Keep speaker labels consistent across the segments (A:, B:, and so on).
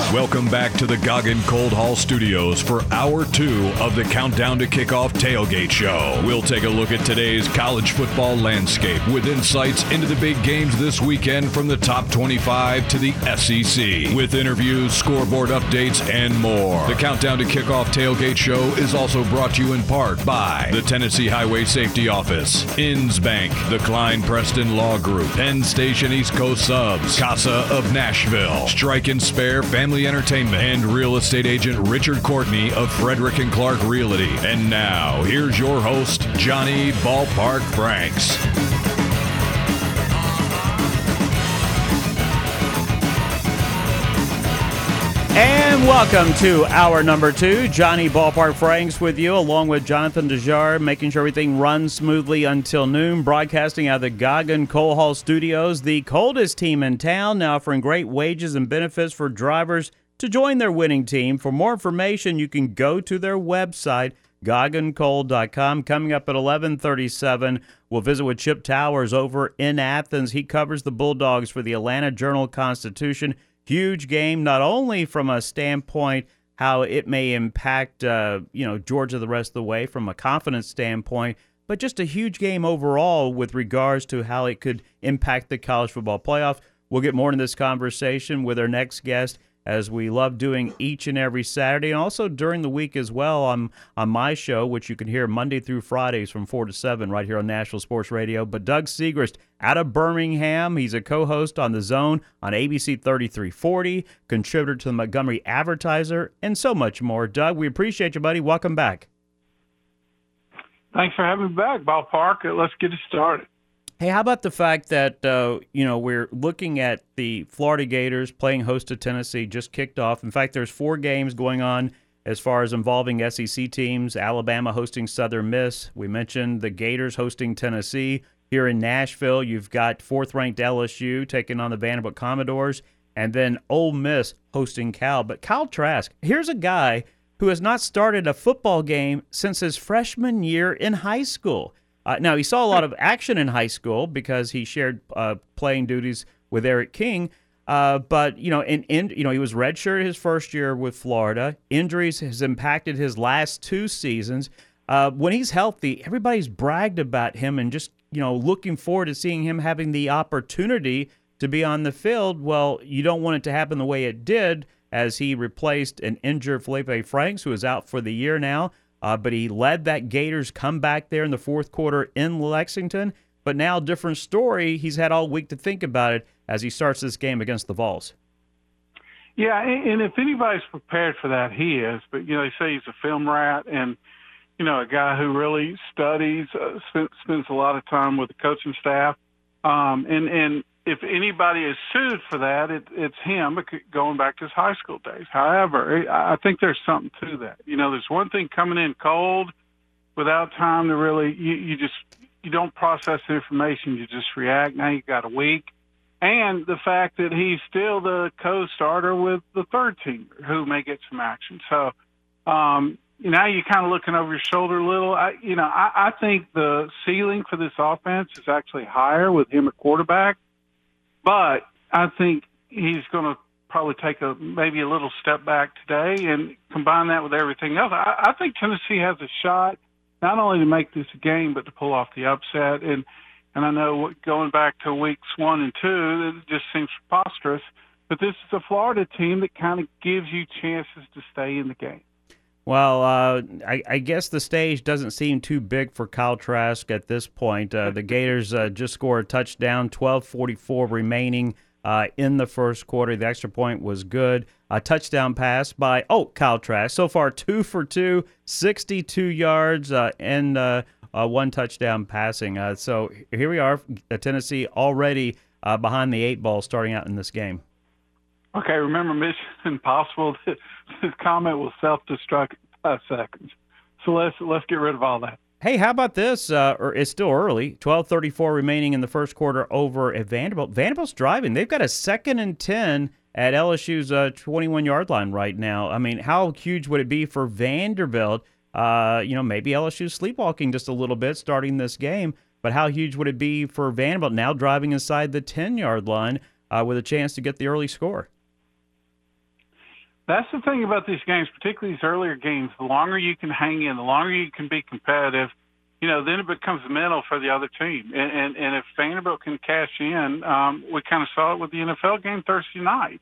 A: Welcome back to the Goggin Cold Hall Studios for Hour 2 of the Countdown to Kickoff Tailgate Show. We'll take a look at today's college football landscape with insights into the big games this weekend from the top 25 to the SEC, with interviews, scoreboard updates, and more. The Countdown to Kickoff Tailgate Show is also brought to you in part by the Tennessee Highway Safety Office, Inns Bank, the Klein Preston Law Group, Penn Station East Coast Subs, Casa of Nashville, Strike and Spare Family Entertainment, and real estate agent Richard Courtney of Frederick and Clark Realty. And now, here's your host, Johnny Ballpark Franks.
B: And welcome to hour number 2. Johnny Ballpark Franks with you, along with Jonathan DeJar, making sure everything runs smoothly until noon. Broadcasting out of the Goggin Coal Hall Studios, the coldest team in town, now offering great wages and benefits for drivers to join their winning team. For more information, you can go to their website, goggincoal.com. Coming up at 11:37, we'll visit with Chip Towers over in Athens. He covers the Bulldogs for the Atlanta Journal-Constitution. Huge game, not only from a standpoint how it may impact Georgia the rest of the way from a confidence standpoint, but just a huge game overall with regards to how it could impact the college football playoff. We'll get more into this conversation with our next guest, as we love doing each and every Saturday, and also during the week as well on my show, which you can hear Monday through Fridays from 4 to 7 right here on Nashville Sports Radio. But Doug Segrist out of Birmingham, he's a co-host on The Zone on ABC 3340, contributor to the Montgomery Advertiser, and so much more. Doug, we appreciate you, buddy. Welcome back.
C: Thanks for having me back, Ballpark. Let's get it started.
B: Hey, how about the fact that, we're looking at the Florida Gators playing host to Tennessee, just kicked off. In fact, there's 4 games going on as far as involving SEC teams. Alabama hosting Southern Miss. We mentioned the Gators hosting Tennessee. Here in Nashville, you've got 4th-ranked LSU taking on the Vanderbilt Commodores, and then Ole Miss hosting Cal. But Kyle Trask, here's a guy who has not started a football game since his freshman year in high school. Now, he saw a lot of action in high school because he shared playing duties with Eric King. But he was redshirted his first year with Florida. Injuries has impacted his last 2 seasons. When he's healthy, everybody's bragged about him and just, looking forward to seeing him having the opportunity to be on the field. Well, you don't want it to happen the way it did, as he replaced an injured Felipe Franks, who is out for the year now. But he led that Gators comeback there in the 4th quarter in Lexington. But now, different story. He's had all week to think about it as he starts this game against the Vols.
C: Yeah, and if anybody's prepared for that, he is. But, they say he's a film rat and, a guy who really studies, spends a lot of time with the coaching staff. And if anybody is sued for that, it's him, going back to his high school days. However, I think there's something to that. There's one thing coming in cold without time to really, you don't process the information, you just react. Now you got a week. And the fact that he's still the co-starter with the 3rd team who may get some action. So, now you're kind of looking over your shoulder a little. I think the ceiling for this offense is actually higher with him at quarterback. But I think he's going to probably take maybe a little step back today and combine that with everything else. I think Tennessee has a shot not only to make this a game, but to pull off the upset. And I know going back to weeks 1 and 2, it just seems preposterous. But this is a Florida team that kind of gives you chances to stay in the game.
B: Well, I guess the stage doesn't seem too big for Kyle Trask at this point. The Gators just scored a touchdown, 12:44 remaining in the first quarter. The extra point was good. A touchdown pass by, Kyle Trask. So far, 2 for 2, 62 yards, and 1 touchdown passing. So here we are, Tennessee already behind the 8 ball starting out in this game.
C: Okay, remember Mission Impossible? This comment will self-destruct in 5 seconds. So let's get rid of all that.
B: Hey, how about this? It's still early. 12:34 remaining in the first quarter over at Vanderbilt. Vanderbilt's driving. They've got a 2nd and 10 at LSU's 21-yard line right now. I mean, how huge would it be for Vanderbilt? Maybe LSU's sleepwalking just a little bit starting this game, but how huge would it be for Vanderbilt now driving inside the 10-yard line with a chance to get the early score?
C: That's the thing about these games, particularly these earlier games. The longer you can hang in, the longer you can be competitive, then it becomes mental for the other team. And if Vanderbilt can cash in, we kind of saw it with the NFL game Thursday night.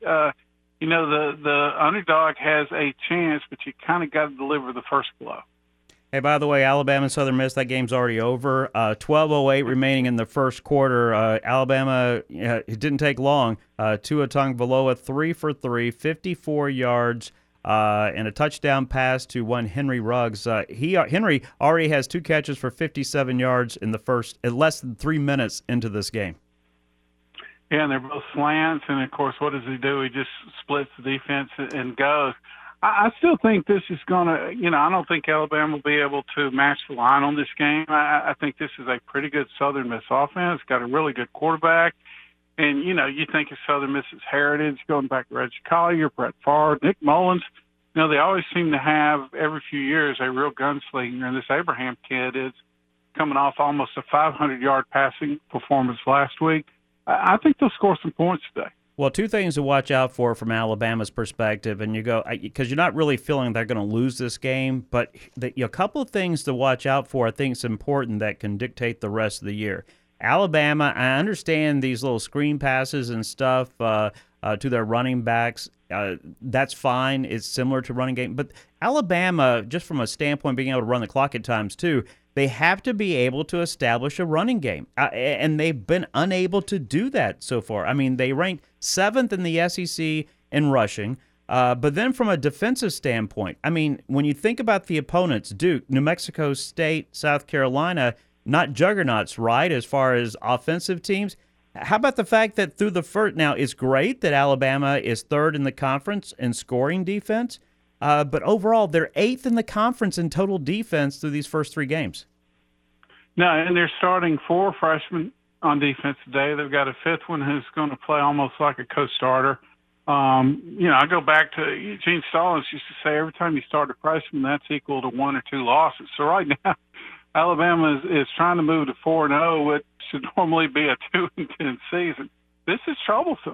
C: The underdog has a chance, but you kind of got to deliver the first blow.
B: Hey, by the way, Alabama and Southern Miss, that game's already over. 12:08 remaining in the first quarter. Alabama, it didn't take long. Tua Tagovailoa, 3 for 3, 54 yards, and a touchdown pass to one Henry Ruggs. Henry already has 2 catches for 57 yards in less than 3 minutes into this game.
C: Yeah, and they're both slants, and of course, what does he do? He just splits the defense and goes. I still think this is going to, I don't think Alabama will be able to match the line on this game. I think this is a pretty good Southern Miss offense, got a really good quarterback. And, you think of Southern Miss's heritage, going back to Reggie Collier, Brett Favre, Nick Mullins. They always seem to have, every few years, a real gunslinger. And this Abraham kid is coming off almost a 500-yard passing performance last week. I think they'll score some points today.
B: Well, 2 things to watch out for from Alabama's perspective, and you go because you're not really feeling they're going to lose this game, but a couple of things to watch out for I think is important that can dictate the rest of the year. Alabama, I understand these little screen passes and stuff to their running backs. That's fine. It's similar to running game. But Alabama, just from a standpoint of being able to run the clock at times too, they have to be able to establish a running game. And they've been unable to do that so far. I mean, they ranked 7th in the SEC in rushing. But then from a defensive standpoint, I mean, when you think about the opponents, Duke, New Mexico State, South Carolina, not juggernauts, right, as far as offensive teams. How about the fact that through the first – now, it's great that Alabama is 3rd in the conference in scoring defense, but overall they're 8th in the conference in total defense through these first 3 games.
C: No, and they're starting 4 freshmen on defense today. They've got a 5th one who's going to play almost like a co-starter. I go back to Gene Stallings used to say every time you start a freshman, that's equal to 1 or 2 losses. So right now, Alabama is trying to move to 4-0, which should normally be a 2-10 season. This is troublesome.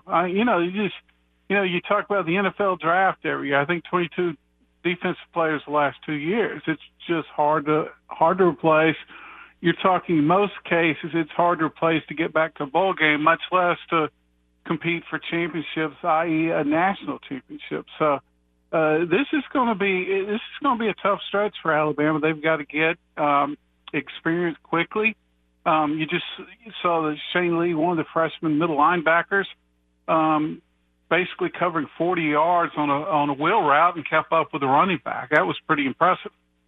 C: You talk about the NFL draft every year. I think 22 defensive players the last 2 years. It's just hard to replace. You're talking in most cases it's hard to replace to get back to a bowl game, much less to compete for championships, i.e. a national championship. So this is going to be a tough stretch for Alabama. They've got to get experience quickly. You saw that Shane Lee, one of the freshman middle linebackers, basically covering 40 yards on a wheel route and kept up with the running back. That was pretty impressive.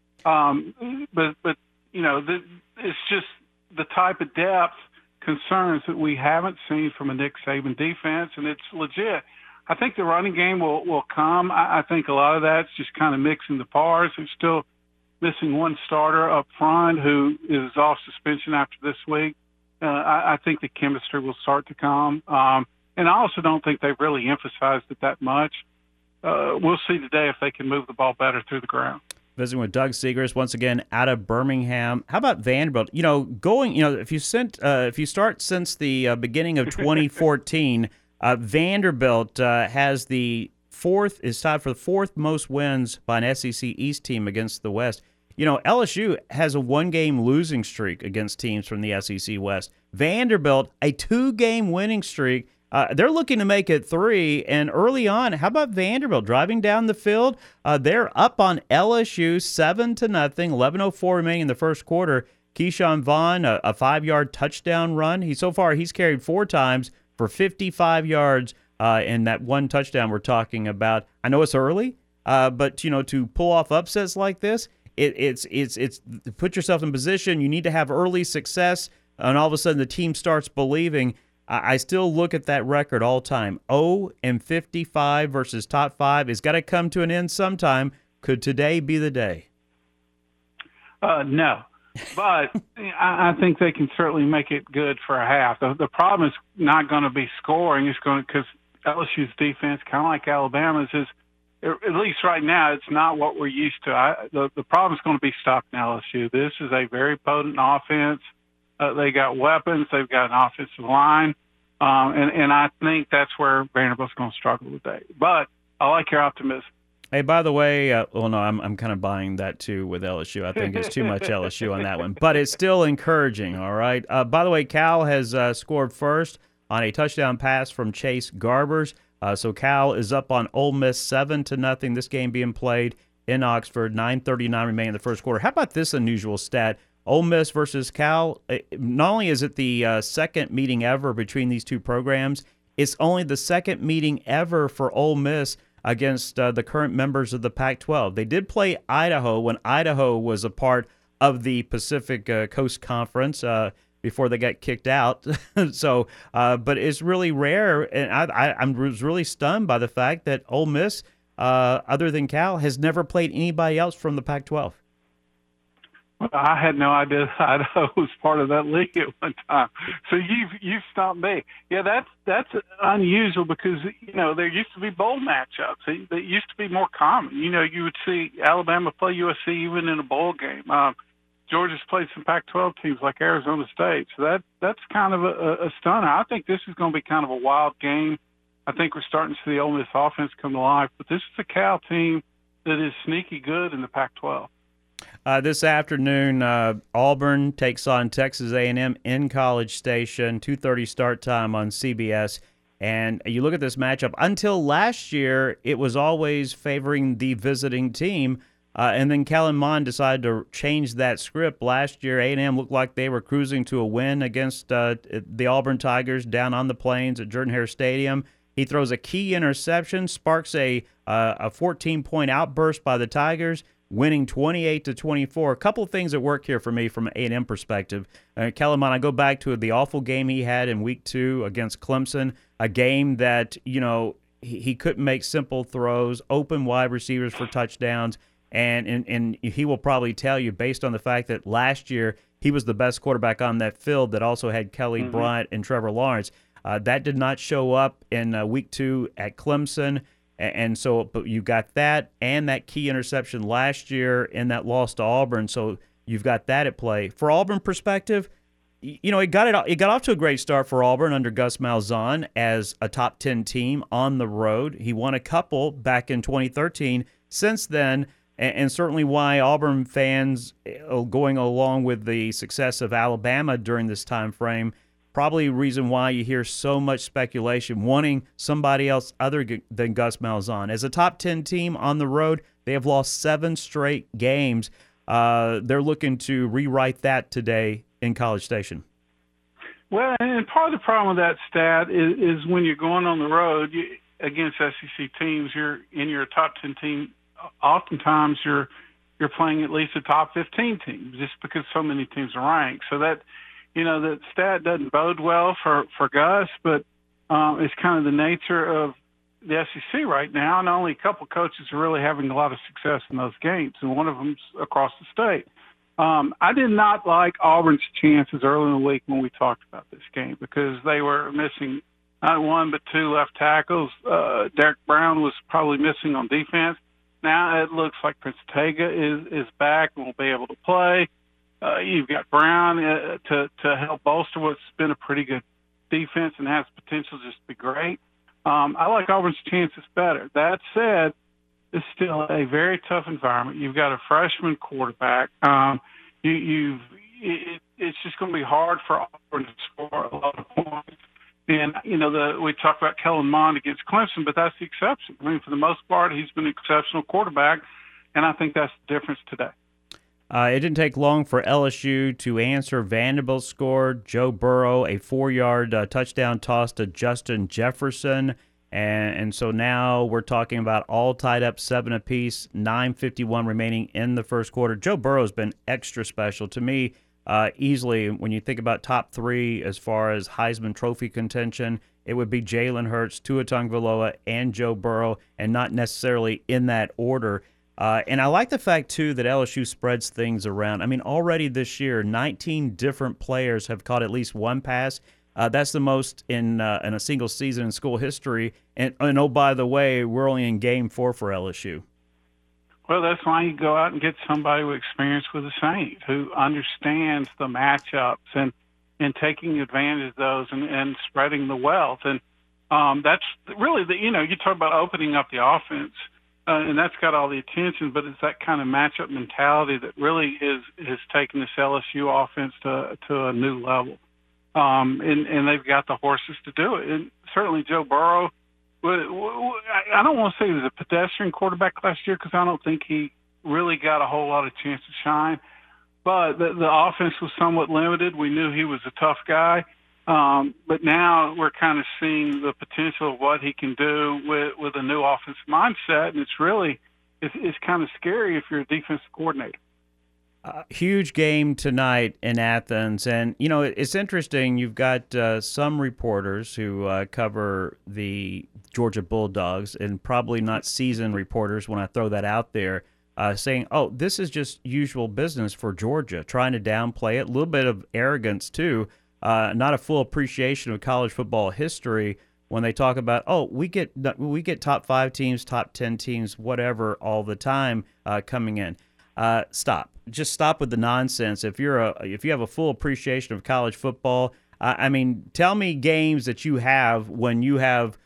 C: But it's just the type of depth concerns that we haven't seen from a Nick Saban defense, and it's legit. I think the running game will come. I think a lot of that's just kind of mixing the parts. They're still missing one starter up front who is off suspension after this week. I think the chemistry will start to come. And I also don't think they've really emphasized it that much. We'll see today if they can move the ball better through the ground.
B: Visiting with Doug Seegers once again out of Birmingham. How about Vanderbilt? If you start since the beginning of 2014, Vanderbilt is tied for the 4th most wins by an SEC East team against the West. LSU has a 1-game losing streak against teams from the SEC West. Vanderbilt, a 2-game winning streak. They're looking to make it 3, and early on, how about Vanderbilt driving down the field? They're up on LSU 7-0, 11:04 remaining in the first quarter. Keyshawn Vaughn, a 5-yard touchdown run. He's carried 4 times for 55 yards, and that one touchdown we're talking about. I know it's early, but to pull off upsets like this, it's put yourself in position. You need to have early success, and all of a sudden the team starts believing. I still look at that record all time. 0-55 versus top 5. It's got to come to an end sometime. Could today be the day?
C: No. But I think they can certainly make it good for a half. The problem is not going to be scoring. It's going because LSU's defense, kind of like Alabama's, is at least right now it's not what we're used to. The problem is going to be stopping LSU. This is a very potent offense. They got weapons. They've got an offensive line. And I think that's where Vanderbilt's going to struggle today. But I like your optimism.
B: Hey, by the way, well, no, I'm kind of buying that too with LSU. I think it's too much LSU on that one, but it's still encouraging. All right. By the way, Cal has scored first on a touchdown pass from Chase Garbers. So Cal is up on Ole Miss 7-0. This game being played in Oxford. 9:39 remaining in the first quarter. How about this unusual stat? Ole Miss versus Cal. Not only is it the second meeting ever between these two programs, it's only the second meeting ever for Ole Miss against the current members of the Pac-12. They did play Idaho when Idaho was a part of the Pacific Coast Conference before they got kicked out. So, but it's really rare, and I was really stunned by the fact that Ole Miss, other than Cal, has never played anybody else from the Pac-12.
C: Well, I had no idea Idaho was part of that league at one time. So you've stumped me. Yeah, that's unusual because there used to be bowl matchups. They used to be more common. You would see Alabama play USC even in a bowl game. Georgia's played some Pac-12 teams like Arizona State. So that's kind of a stunner. I think this is going to be kind of a wild game. I think we're starting to see the Ole Miss offense come to life. But this is a Cal team that is sneaky good in the Pac-12.
B: This afternoon, Auburn takes on Texas A&M in College Station, 2:30 start time on CBS. And you look at this matchup, until last year, it was always favoring the visiting team. And then Kellen Mond decided to change that script. Last year, A&M looked like they were cruising to a win against the Auburn Tigers down on the plains at Jordan-Hare Stadium. He throws a key interception, sparks a 14-point outburst by the Tigers, winning 28-24. A couple of things that work here for me from an A&M perspective. Kellen Mond, I go back to the awful game he had in Week 2 against Clemson, a game that, he couldn't make simple throws, open wide receivers for touchdowns, and he will probably tell you, based on the fact that last year he was the best quarterback on that field that also had Kelly Bryant and Trevor Lawrence. That did not show up in Week 2 at Clemson. And so, but you got that and that key interception last year in that loss to Auburn. So you've got that at play. For Auburn perspective, it got off to a great start for Auburn under Gus Malzahn as a top 10 team on the road. He won a couple back in 2013. Since then, and certainly why Auburn fans, going along with the success of Alabama during this time frame, probably a reason why you hear so much speculation, wanting somebody else other than Gus Malzahn. As a top 10 team on the road, they have lost 7 straight games. They're looking to rewrite that today in College Station.
C: Well, and part of the problem with that stat is when you're going on the road against SEC teams, you're in your top 10 team. Oftentimes, you're playing at least a top 15 team just because so many teams are ranked. So that that stat doesn't bode well for Gus, but it's kind of the nature of the SEC right now, and only a couple coaches are really having a lot of success in those games, and one of them's across the state. I did not like Auburn's chances early in the week when we talked about this game because they were missing not one but 2 left tackles. Derek Brown was probably missing on defense. Now it looks like Prince Tega is back and will be able to play. You've got Brown to help bolster what's been a pretty good defense and has potential just to be great. I like Auburn's chances better. That said, it's still a very tough environment. You've got a freshman quarterback. It's just going to be hard for Auburn to score a lot of points. And, we talk about Kellen Mond against Clemson, but that's the exception. I mean, for the most part, he's been an exceptional quarterback, and I think that's the difference today.
B: It didn't take long for LSU to answer. Vanderbilt scored. Joe Burrow, a 4-yard touchdown toss to Justin Jefferson. And so now we're talking about all tied up 7 apiece, 9:51 remaining in the first quarter. Joe Burrow's been extra special. To me, easily, when you think about top 3 as far as Heisman Trophy contention, it would be Jalen Hurts, Tua Tagovailoa, and Joe Burrow, and not necessarily in that order. And I like the fact, too, that LSU spreads things around. I mean, already this year, 19 different players have caught at least one pass. That's the most in a single season in school history. And oh, by the way, we're only in Game 4 for LSU.
C: Well, that's why you go out and get somebody with experience with the Saints who understands the matchups and taking advantage of those and spreading the wealth. And that's really you talk about opening up the offense. and that's got all the attention. But it's that kind of matchup mentality that really has taken this LSU offense to a new level. And they've got the horses to do it. And certainly Joe Burrow, I don't want to say he was a pedestrian quarterback last year because I don't think he really got a whole lot of chance to shine. But the offense was somewhat limited. We knew he was a tough guy. But now we're kind of seeing the potential of what he can do with a new offensive mindset. And it's kind of scary if you're a defensive coordinator.
B: Huge game tonight in Athens. And, you know, it's interesting. You've got some reporters who cover the Georgia Bulldogs, and probably not seasoned reporters when I throw that out there, saying, oh, this is just usual business for Georgia, trying to downplay it. A little bit of arrogance, too. Not a full appreciation of college football history when they talk about, oh, we get top 5 teams, top 10 teams, whatever, all the time coming in. Stop. Just stop with the nonsense. If you have a full appreciation of college football, I mean, tell me games that you have when you have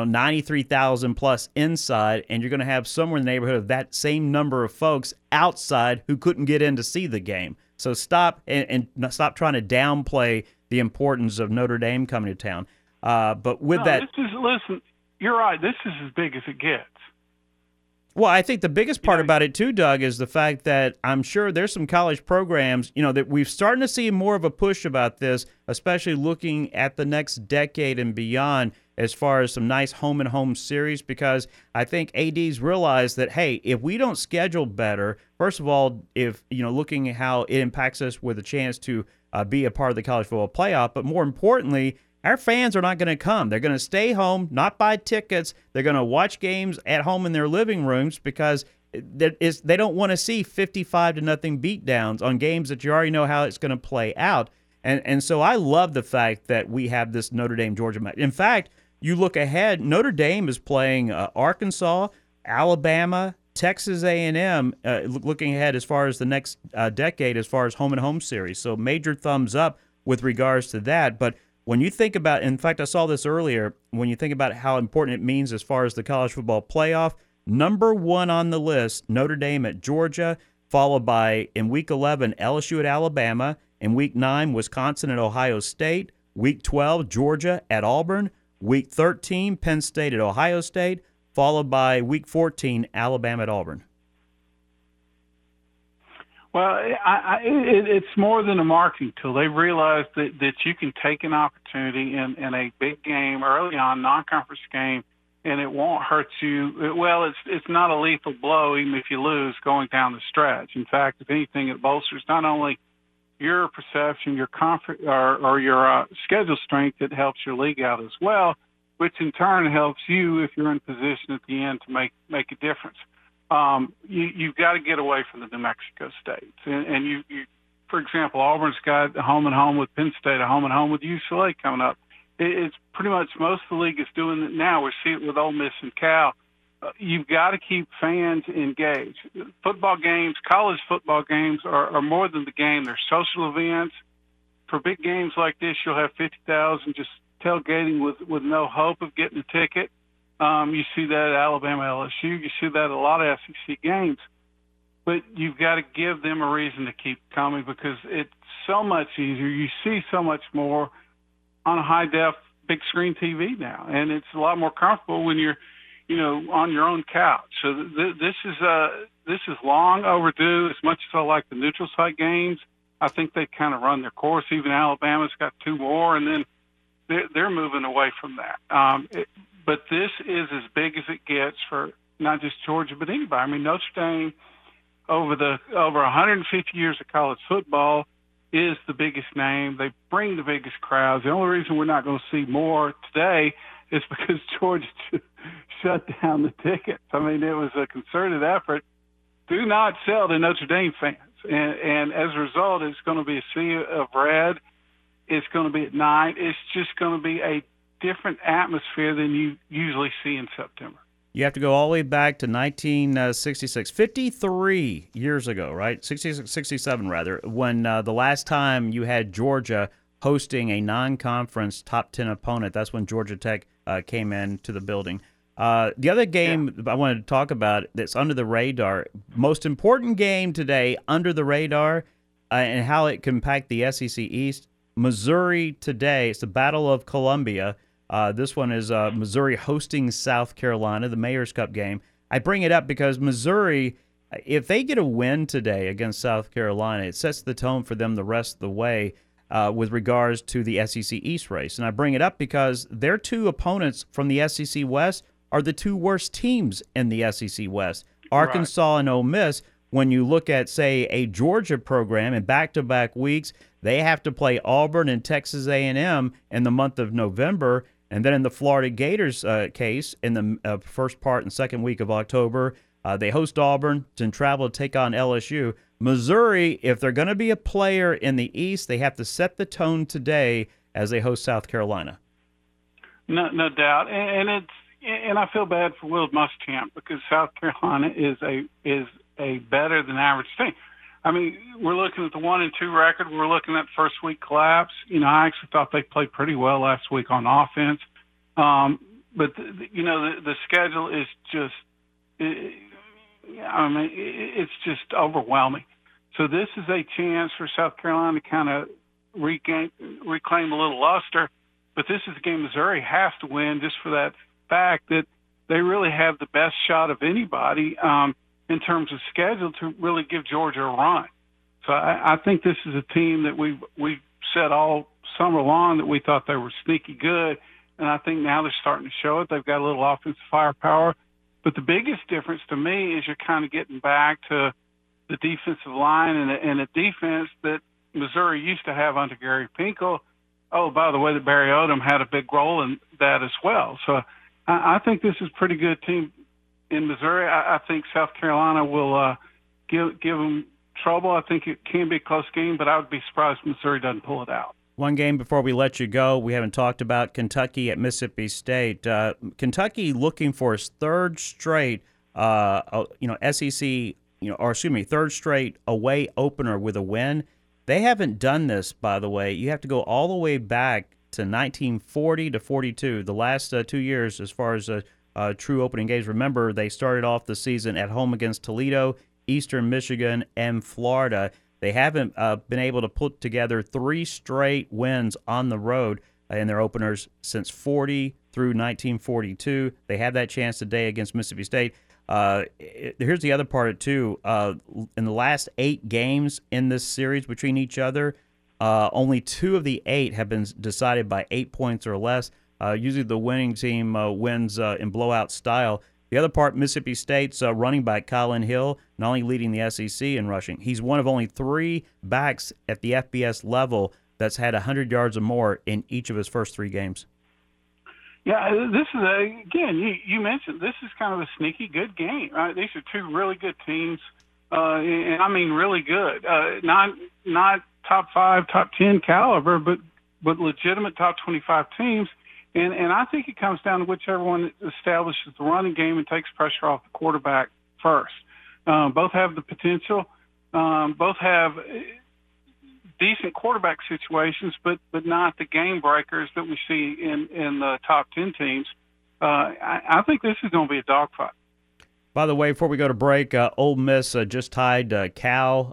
B: 93,000 plus inside, and you're going to have somewhere in the neighborhood of that same number of folks outside who couldn't get in to see the game. So stop and stop trying to downplay the importance of Notre Dame coming to town. But with that,
C: listen, you're right. This is as big as it gets.
B: Well, I think the biggest part about it too, Doug, is the fact that I'm sure there's some college programs, that we've starting to see more of a push about this, especially looking at the next decade and beyond as far as some nice home-and-home series, because I think ADs realize that, hey, if we don't schedule better, first of all, if, looking at how it impacts us with a chance to be a part of the college football playoff, but more importantly, our fans are not going to come. They're going to stay home, not buy tickets. They're going to watch games at home in their living rooms because they don't want to see 55-0 beatdowns on games that you already know how it's going to play out. And so I love the fact that we have this Notre Dame-Georgia match. In fact, you look ahead, Notre Dame is playing Arkansas, Alabama, Texas A&M, looking ahead as far as the next decade as far as home-and-home series. So major thumbs up with regards to that. But when you think about, in fact, I saw this earlier, when you think about how important it means as far as the college football playoff, number 1 on the list, Notre Dame at Georgia, followed by, in Week 11, LSU at Alabama, in Week 9, Wisconsin at Ohio State, Week 12, Georgia at Auburn, Week 13, Penn State at Ohio State, followed by Week 14, Alabama at Auburn.
C: Well, it's more than a marketing tool. They realize that you can take an opportunity in a big game early on, non-conference game, and it won't hurt you. Well, it's not a lethal blow even if you lose going down the stretch. In fact, if anything, it bolsters not only your perception, your comfort, or your schedule strength, it helps your league out as well, which in turn helps you if you're in position at the end to make a difference. You've got to get away from the New Mexico states. And you, for example, Auburn's got a home-and-home with Penn State, a home-and-home with UCLA coming up. It's pretty much most of the league is doing it now. We see it with Ole Miss and Cal. You've got to keep fans engaged. Football games, college football games are more than the game. They're social events. For big games like this, you'll have 50,000 just tailgating with no hope of getting a ticket. You see that at Alabama, LSU. You see that at a lot of SEC games. But you've got to give them a reason to keep coming because it's so much easier. You see so much more on a high-def, big-screen TV now. And it's a lot more comfortable when you're, on your own couch. So this is long overdue. As much as I like the neutral site games, I think they kind of run their course. Even Alabama's got 2 more, and then they're moving away from that. But this is as big as it gets for not just Georgia, but anybody. I mean, Notre Dame, over 150 years of college football, is the biggest name. They bring the biggest crowds. The only reason we're not going to see more today is because Georgia shut down the tickets. I mean, it was a concerted effort. Do not sell to Notre Dame fans. And as a result, it's going to be a sea of red. It's going to be at night. It's just going to be a different atmosphere than you usually see in September.
B: You have to go all the way back to 1966, 53 years ago, right? 67 rather, when the last time you had Georgia hosting a non-conference top 10 opponent. That's when Georgia Tech came into the building. The other game I wanted to talk about that's under the radar, most important game today under the radar, and how it can impact the SEC East. Missouri today, it's the Battle of Columbia. This one is Missouri hosting South Carolina, the Mayor's Cup game. I bring it up because Missouri, if they get a win today against South Carolina, it sets the tone for them the rest of the way with regards to the SEC East race. And I bring it up because their two opponents from the SEC West are the two worst teams in the SEC West, Arkansas and Ole Miss. When you look at, say, a Georgia program in back-to-back weeks, they have to play Auburn and Texas A&M in the month of November. And then in the Florida Gators case, in the first part and second week of October, they host Auburn, then travel to take on LSU. Missouri, if they're going to be a player in the East, they have to set the tone today as they host South Carolina.
C: No doubt. And I feel bad for Will Muschamp because South Carolina is a better than average team. I mean, we're looking at the 1-2 record. We're looking at first week collapse. I actually thought they played pretty well last week on offense. But the schedule is just, it's just overwhelming. So this is a chance for South Carolina to kind of reclaim a little luster. But this is a game Missouri has to win just for that fact that they really have the best shot of anybody in terms of schedule to really give Georgia a run. So I think this is a team that we've said all summer long that we thought they were sneaky good, and I think now they're starting to show it. They've got a little offensive firepower. But the biggest difference to me is you're kind of getting back to the defensive line and a defense that Missouri used to have under Gary Pinkel. Oh, by the way, that Barry Odom had a big role in that as well. So I think this is a pretty good team in Missouri. I think South Carolina will give them trouble. I think it can be a close game, but I would be surprised if Missouri doesn't pull it out.
B: One game before we let you go, we haven't talked about Kentucky at Mississippi State. Kentucky looking for its third straight, third straight away opener with a win. They haven't done this, by the way. You have to go all the way back to 1940 to 42, the last 2 years as far as true opening games. Remember, they started off the season at home against Toledo, Eastern Michigan, and Florida. They haven't been able to put together 3 straight wins on the road in their openers since 40 through 1942. They have that chance today against Mississippi State. Here's the other part of it, too. In the last 8 games in this series between each other, only 2 of the 8 have been decided by 8 points or less. Usually the winning team wins in blowout style. The other part, Mississippi State's running back Colin Hill, not only leading the SEC in rushing, he's one of only 3 backs at the FBS level that's had 100 yards or more in each of his first 3 games.
C: Yeah, this is, again, you mentioned this is kind of a sneaky good game. Right? These are 2 really good teams, and I mean really good. Not top 5, top 10 caliber, but legitimate top 25 teams. And I think it comes down to whichever one establishes the running game and takes pressure off the quarterback first. Both have the potential. Both have decent quarterback situations, but not the game breakers that we see in the top 10 teams. I think this is going to be a dogfight.
B: By the way, before we go to break, Ole Miss just tied Cal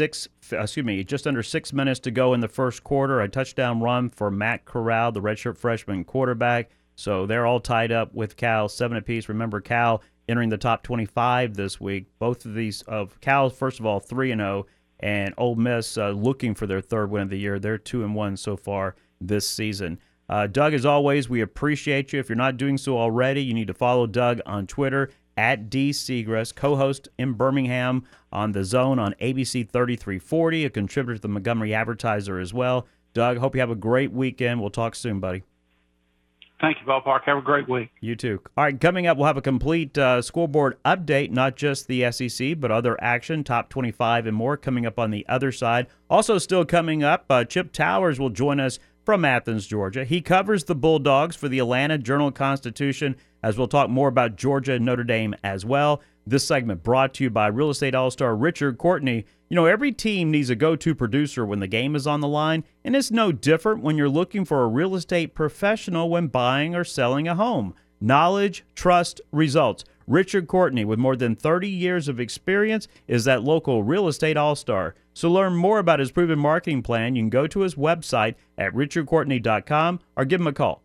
B: just under 6 minutes to go in the first quarter. A touchdown run for Matt Corral, the redshirt freshman quarterback. So they're all tied up with Cal, 7 apiece. Remember, Cal entering the top 25 this week. Both of these, Cal, first of all, 3-0, and Ole Miss looking for their 3rd win of the year. They're 2-1 so far this season. Doug, as always, we appreciate you. If you're not doing so already, you need to follow Doug on Twitter at D. Segrest, co-host in Birmingham on The Zone on ABC 3340, a contributor to the Montgomery Advertiser as well. Doug, hope you have a great weekend. We'll talk soon, buddy.
C: Thank you, Ballpark. Have a great week.
B: You too. All right, coming up, we'll have a complete scoreboard update, not just the SEC, but other action, top 25 and more coming up on the other side. Also still coming up, Chip Towers will join us from Athens, Georgia. He covers the Bulldogs for the Atlanta Journal-Constitution, as we'll talk more about Georgia and Notre Dame as well. This segment brought to you by Real Estate All-Star Richard Courtney. You know, every team needs a go-to producer when the game is on the line, and it's no different when you're looking for a real estate professional when buying or selling a home. Knowledge, trust, results. Richard Courtney, with more than 30 years of experience, is that local real estate all-star. So learn more about his proven marketing plan. You can go to his website at richardcourtney.com or give him a call,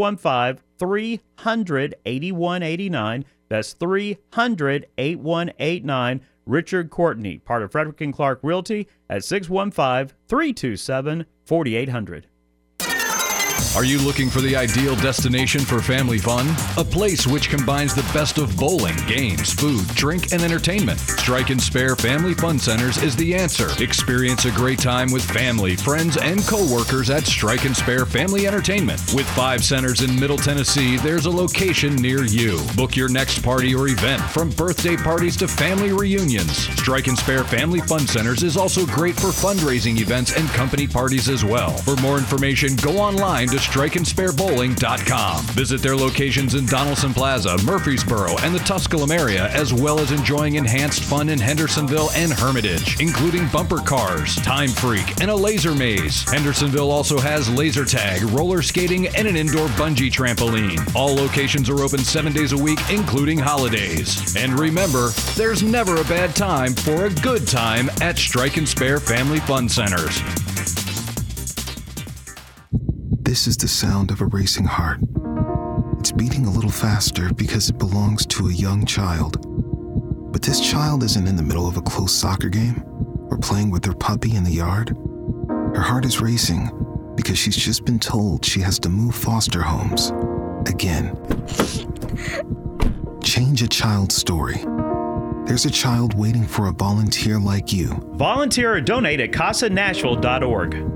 B: 615-300-8189. That's 300-8189. Richard Courtney, part of Frederick and Clark Realty, at 615-327-4800.
A: Are you looking for the ideal destination for family fun? A place which combines the best of bowling, games, food, drink, and entertainment. Strike and Spare Family Fun Centers is the answer. Experience a great time with family, friends, and co-workers at Strike and Spare Family Entertainment. With 5 centers in Middle Tennessee, there's a location near you. Book your next party or event, from birthday parties to family reunions. Strike and Spare Family Fun Centers is also great for fundraising events and company parties as well. For more information, go online to strikeandsparebowling.com. Visit their locations in Donaldson Plaza, Murfreesboro, and the Tusculum area, as well as enjoying enhanced fun in Hendersonville and Hermitage, including bumper cars, Time Freak, and a laser maze. Hendersonville also has laser tag, roller skating, and an indoor bungee trampoline. All locations are open 7 days a week, including holidays. And remember, there's never a bad time for a good time at Strike and Spare Family Fun Centers.
D: This is the sound of a racing heart. It's beating a little faster because it belongs to a young child. But this child isn't in the middle of a close soccer game or playing with her puppy in the yard. Her heart is racing because she's just been told she has to move foster homes again. Change a child's story. There's a child waiting for a volunteer like you.
B: Volunteer or donate at CasaNashville.org.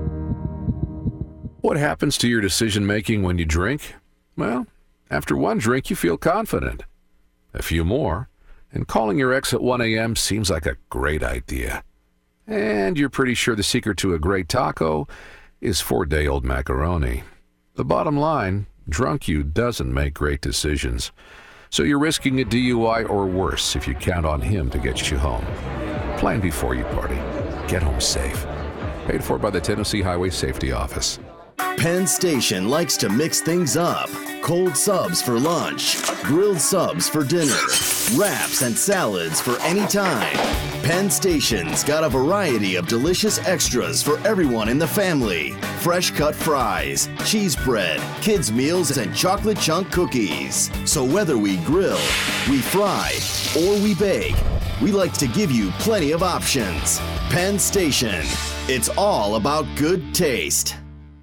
E: What happens to your decision-making when you drink? Well, after one drink, you feel confident. A few more, and calling your ex at 1 a.m. seems like a great idea. And you're pretty sure the secret to a great taco is 4-day-old macaroni. The bottom line, drunk you doesn't make great decisions. So you're risking a DUI or worse if you count on him to get you home. Plan before you party. Get home safe. Paid for by the Tennessee Highway Safety Office.
F: Penn Station likes to mix things up. Cold subs for lunch, grilled subs for dinner, wraps and salads for any time. Penn Station's got a variety of delicious extras for everyone in the family. Fresh cut fries, cheese bread, kids meals, and chocolate chunk cookies. So whether we grill, we fry, or we bake, we like to give you plenty of options. Penn Station. It's all about good taste.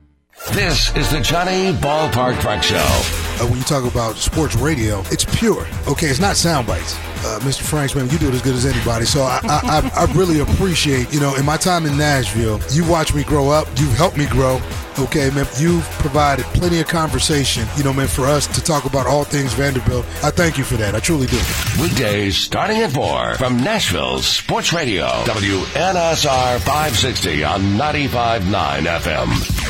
G: This is the Johnny Ballpark Frank Show.
H: When you talk about sports radio, it's pure. Okay, it's not sound bites. Mr. Franks, man, you do it as good as anybody. So I really appreciate, in my time in Nashville, you watched me grow up. You've helped me grow. Okay, man, you've provided plenty of conversation, man, for us to talk about all things Vanderbilt. I thank you for that. I truly do.
G: Weekdays starting at 4 from Nashville's Sports Radio, WNSR 560 on 95.9 FM.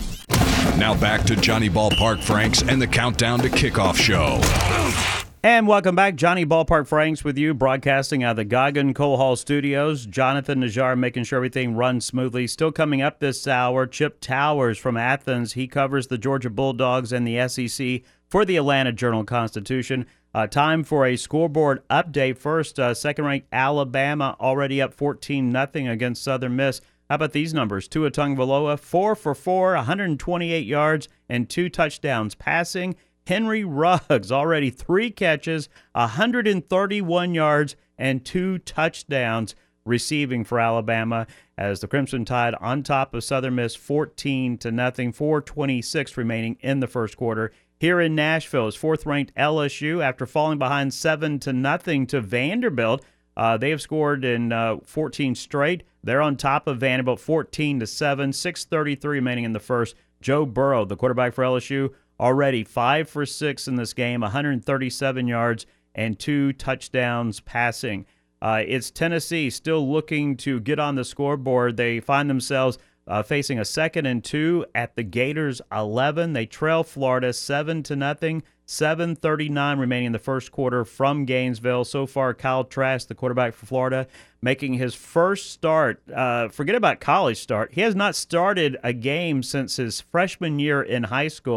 A: Now back to Johnny Ballpark Franks and the Countdown to Kickoff show.
B: And welcome back. Johnny Ballpark Franks with you, broadcasting out of the Goggin Coal Hall Studios. Jonathan Najjar making sure everything runs smoothly. Still coming up this hour, Chip Towers from Athens. He covers the Georgia Bulldogs and the SEC for the Atlanta Journal-Constitution. Time for a scoreboard update. First, second-ranked Alabama already up 14-0 against Southern Miss. How about these numbers? Tua Tagovailoa, 4 for 4, 128 yards, and 2 touchdowns passing. Henry Ruggs, already 3 catches, 131 yards, and 2 touchdowns receiving for Alabama, as the Crimson Tide on top of Southern Miss 14-0, 4:26 remaining in the first quarter. Here in Nashville is 4th-ranked LSU after falling behind 7-0 to Vanderbilt. They have scored in 14 straight. They're on top of Vanderbilt 14-7, 6:33 remaining in the first. Joe Burrow, the quarterback for LSU, already 5 for 6 in this game, 137 yards and 2 touchdowns passing. It's Tennessee still looking to get on the scoreboard. They find themselves facing a 2nd and 2 at the Gators 11. They trail Florida 7-0. 7:39 remaining in the first quarter from Gainesville. So far, Kyle Trask, the quarterback for Florida, making his first start. Forget about college start. He has not started a game since his freshman year in high school.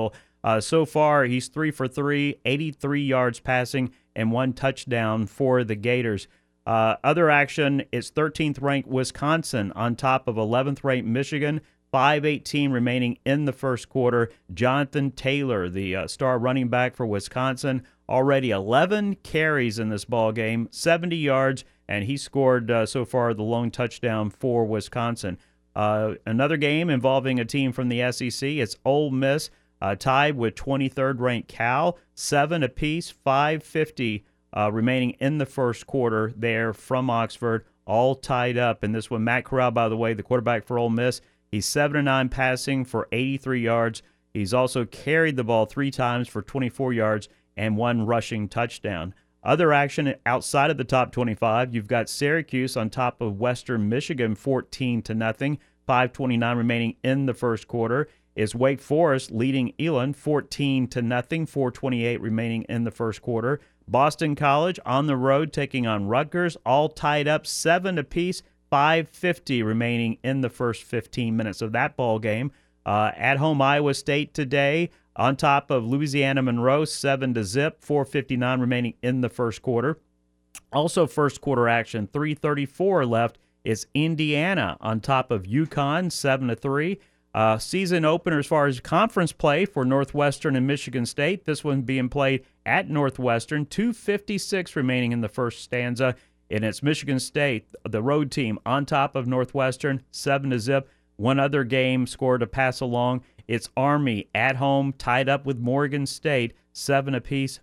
B: So far, he's 3 for 3, 83 yards passing, and 1 touchdown for the Gators. Other action, it's 13th-ranked Wisconsin on top of 11th-ranked Michigan. 5:18 remaining in the first quarter. Jonathan Taylor, the star running back for Wisconsin, already 11 carries in this ball game, 70 yards, and he scored so far the lone touchdown for Wisconsin. Another game involving a team from the SEC. It's Ole Miss tied with 23rd-ranked Cal, 7 apiece, 5:50 remaining in the first quarter there from Oxford, all tied up. And this one, Matt Corral, by the way, the quarterback for Ole Miss, he's 7-9 passing for 83 yards. He's also carried the ball 3 times for 24 yards and 1 rushing touchdown. Other action outside of the top 25, you've got Syracuse on top of Western Michigan 14-0, 5:29 remaining in the first quarter. Is Wake Forest leading Elon 14-0, 4:28 remaining in the first quarter. Boston College on the road taking on Rutgers, all tied up 7 apiece, 5:50 remaining in the first 15 minutes of that ball game. At home Iowa State today on top of Louisiana Monroe 7-0, 4:59 remaining in the first quarter. Also first quarter action, 3:34 left. It's Indiana on top of UConn 7-3. Season opener as far as conference play for Northwestern and Michigan State. This one being played at Northwestern. 2:56 remaining in the first stanza. And it's Michigan State, the road team, on top of Northwestern, 7-0. One other game score to pass along. It's Army at home, tied up with Morgan State, 7 apiece,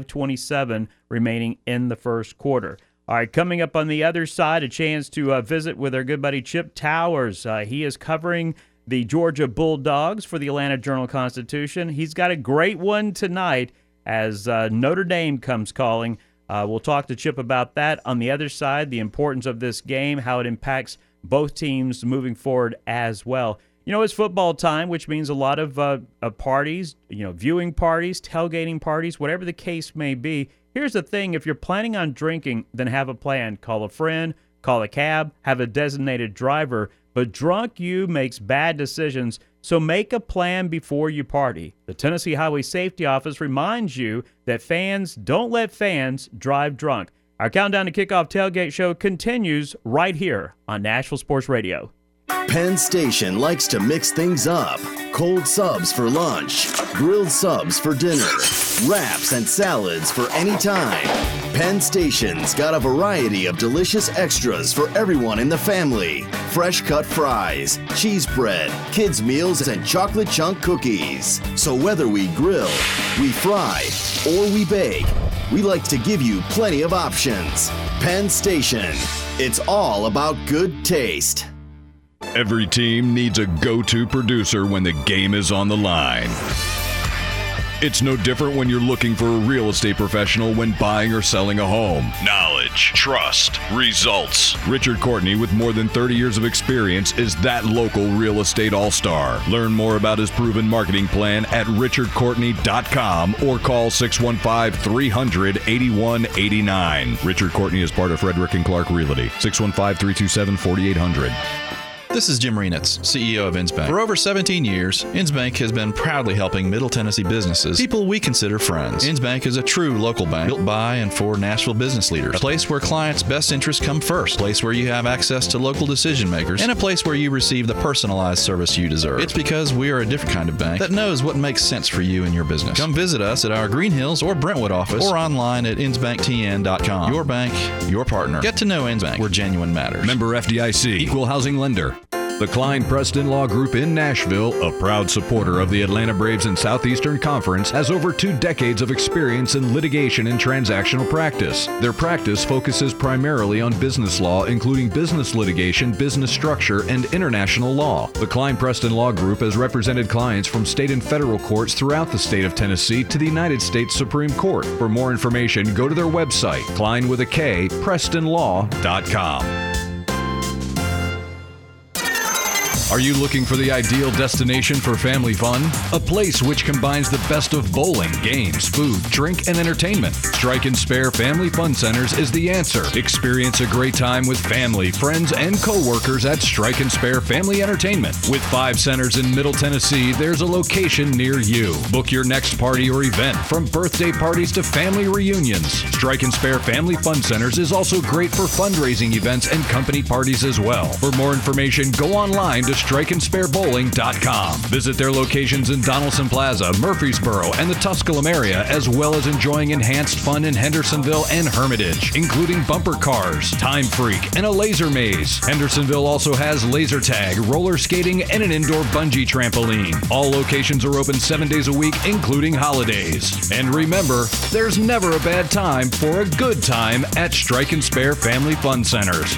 B: 5:27 remaining in the first quarter. All right, coming up on the other side, a chance to visit with our good buddy Chip Towers. He is covering the Georgia Bulldogs for the Atlanta Journal-Constitution. He's got a great one tonight as Notre Dame comes calling. We'll talk to Chip about that. On the other side, the importance of this game, how it impacts both teams moving forward as well. You know, it's football time, which means a lot of parties, viewing parties, tailgating parties, whatever the case may be. Here's the thing. If you're planning on drinking, then have a plan. Call a friend, call a cab, have a designated driver. But drunk you makes bad decisions, so make a plan before you party. The Tennessee Highway Safety Office reminds you that fans don't let fans drive drunk. Our Countdown to Kickoff Tailgate Show continues right here on Nashville Sports Radio.
F: Penn Station likes to mix things up. Cold subs for lunch, grilled subs for dinner, wraps and salads for any time. Penn Station's got a variety of delicious extras for everyone in the family. Fresh cut fries, cheese bread, kids' meals, and chocolate chunk cookies. So whether we grill, we fry, or we bake, we like to give you plenty of options. Penn Station. It's all about good taste.
A: Every team needs a go-to producer when the game is on the line. It's no different when you're looking for a real estate professional when buying or selling a home. Knowledge, trust, results. Richard Courtney, with more than 30 years of experience, is that local real estate all-star. Learn more about his proven marketing plan at richardcourtney.com or call 615-300-8189. Richard Courtney is part of Frederick and Clark Realty. 615-327-4800.
I: This is Jim Renitz, CEO of Innsbank. For over 17 years, Innsbank has been proudly helping Middle Tennessee businesses, people we consider friends. Innsbank is a true local bank built by and for Nashville business leaders. A place where clients' best interests come first. A place where you have access to local decision makers. And a place where you receive the personalized service you deserve. It's because we are a different kind of bank that knows what makes sense for you and your business. Come visit us at our Green Hills or Brentwood office or online at insbanktn.com. Your bank, your partner. Get to know Innsbank, where genuine matters.
A: Member FDIC, Equal Housing Lender. The Klein Preston Law Group in Nashville, a proud supporter of the Atlanta Braves and Southeastern Conference, has over 2 decades of experience in litigation and transactional practice. Their practice focuses primarily on business law, including business litigation, business structure, and international law. The Klein Preston Law Group has represented clients from state and federal courts throughout the state of Tennessee to the United States Supreme Court. For more information, go to their website, Klein with a K, PrestonLaw.com. Are you looking for the ideal destination for family fun? A place which combines the best of bowling, games, food, drink, and entertainment. Strike and Spare Family Fun Centers is the answer. Experience a great time with family, friends, and co-workers at Strike and Spare Family Entertainment. With 5 centers in Middle Tennessee, there's a location near you. Book your next party or event, from birthday parties to family reunions. Strike and Spare Family Fun Centers is also great for fundraising events and company parties as well. For more information, go online to strikeandsparebowling.com. Visit their locations in Donaldson Plaza, Murfreesboro, and the Tusculum area, as well as enjoying enhanced fun in Hendersonville and Hermitage, including bumper cars, Time Freak, and a laser maze. Hendersonville also has laser tag, roller skating, and an indoor bungee trampoline. All locations are open 7 days a week, including holidays. And remember, there's never a bad time for a good time at Strike and Spare Family Fun Centers.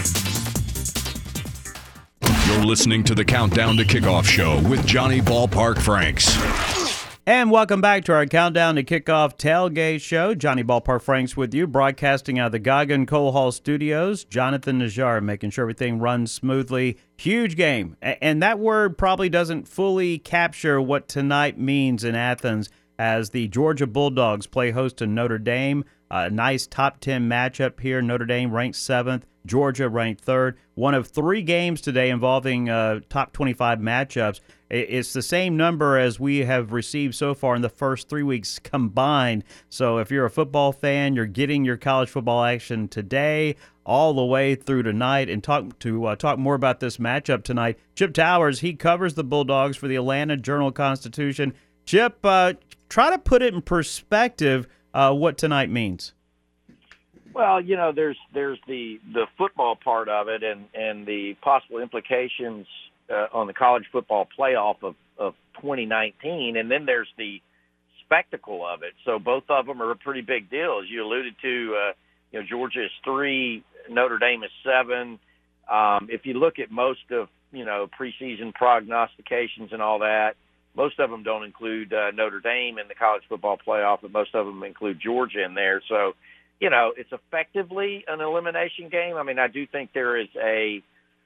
A: You're listening to the Countdown to Kickoff show with Johnny Ballpark Franks.
B: And welcome back to our Countdown to Kickoff tailgate show. Johnny Ballpark Franks with you, broadcasting out of the Goggin Coal Hall Studios. Jonathan Najjar making sure everything runs smoothly. Huge game. And that word probably doesn't fully capture what tonight means in Athens as the Georgia Bulldogs play host to Notre Dame. A nice top 10 matchup here. Notre Dame ranked 7th. Georgia ranked 3rd. One of 3 games today involving top 25 matchups. It's the same number as we have received so far in the first 3 weeks combined. So if you're a football fan, you're getting your college football action today all the way through tonight. And talk more about this matchup tonight, Chip Towers, he covers the Bulldogs for the Atlanta Journal-Constitution. Chip, try to put it in perspective what tonight means.
J: Well, you know, there's the football part of it and the possible implications on the college football playoff of 2019, and then there's the spectacle of it. So both of them are a pretty big deal. As you alluded to, Georgia is 3, Notre Dame is 7. If you look at most of, preseason prognostications and all that, most of them don't include Notre Dame in the college football playoff, but most of them include Georgia in there. So, it's effectively an elimination game. I mean, I do think there is a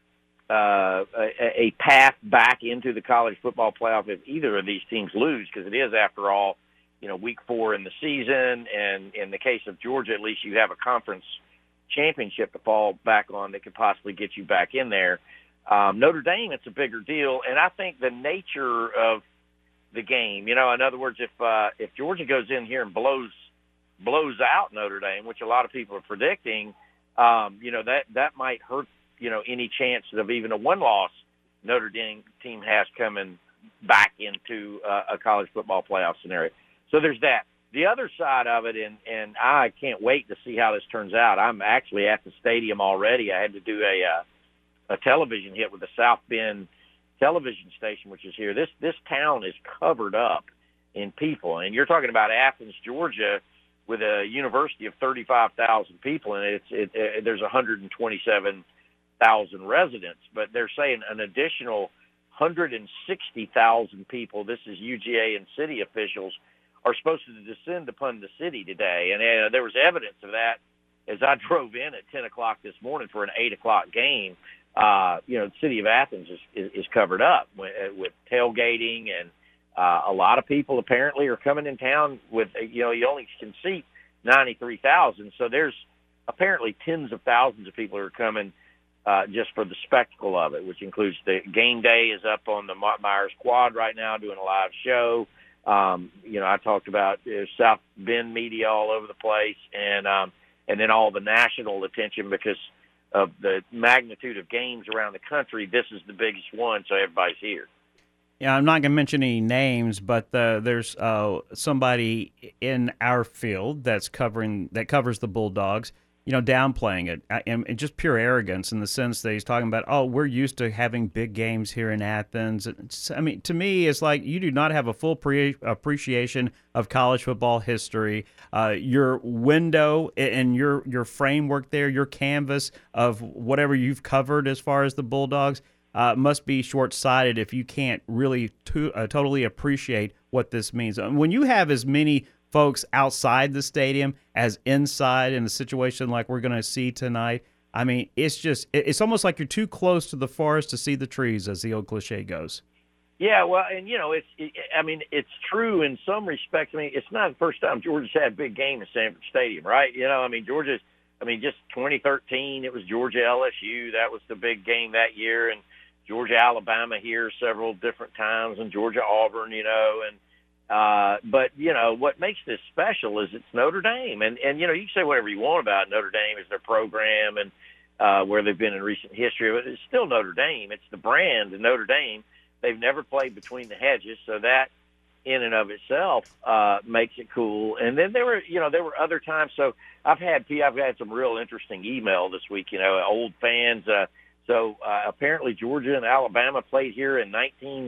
J: path back into the college football playoff if either of these teams lose, because it is, after all, week 4 in the season. And in the case of Georgia, at least you have a conference championship to fall back on that could possibly get you back in there. Notre Dame, it's a bigger deal. And I think the nature of the game, in other words, if Georgia goes in here and blows out Notre Dame, which a lot of people are predicting, that might hurt, any chance of even a one-loss Notre Dame team has coming back into a college football playoff scenario. So there's that. The other side of it, and I can't wait to see how this turns out. I'm actually at the stadium already. I had to do a television hit with the South Bend television station, which is here. This town is covered up in people, and you're talking about Athens, Georgia, with a university of 35,000 people, and there's 127,000 residents, but they're saying an additional 160,000 people, this is UGA and city officials, are supposed to descend upon the city today. And there was evidence of that as I drove in at 10 o'clock this morning for an 8 o'clock game. The city of Athens is covered up with tailgating, and a lot of people apparently are coming in town with, you only can seat 93,000. So there's apparently tens of thousands of people who are coming just for the spectacle of it, which includes the game day is up on the Myers Quad right now doing a live show. I talked about South Bend media all over the place, and then all the national attention because of the magnitude of games around the country. This is the biggest one, so everybody's here.
B: Yeah, I'm not going to mention any names, but there's somebody in our field that covers the Bulldogs, downplaying it, and just pure arrogance in the sense that he's talking about, we're used to having big games here in Athens. To me, it's like you do not have a full appreciation of college football history. Your window and your framework there, your canvas of whatever you've covered as far as the Bulldogs, must be short-sighted if you can't really totally appreciate what this means. When you have as many folks outside the stadium as inside in a situation like we're going to see tonight, I mean, it's almost like you're too close to the forest to see the trees, as the old cliche goes.
J: Yeah, well, and it's true in some respects. I mean, it's not the first time Georgia's had a big game in Sanford Stadium, right? Just 2013, it was Georgia LSU. That was the big game that year, and Georgia Alabama here several different times, and Georgia Auburn, but what makes this special is it's Notre Dame, and you can say whatever you want about Notre Dame as their program and where they've been in recent history, but it's still Notre Dame. It's the brand of Notre Dame. They've never played between the hedges, so that in and of itself makes it cool. And then there were other times. So I've had some real interesting email this week. Old fans. So apparently Georgia and Alabama played here in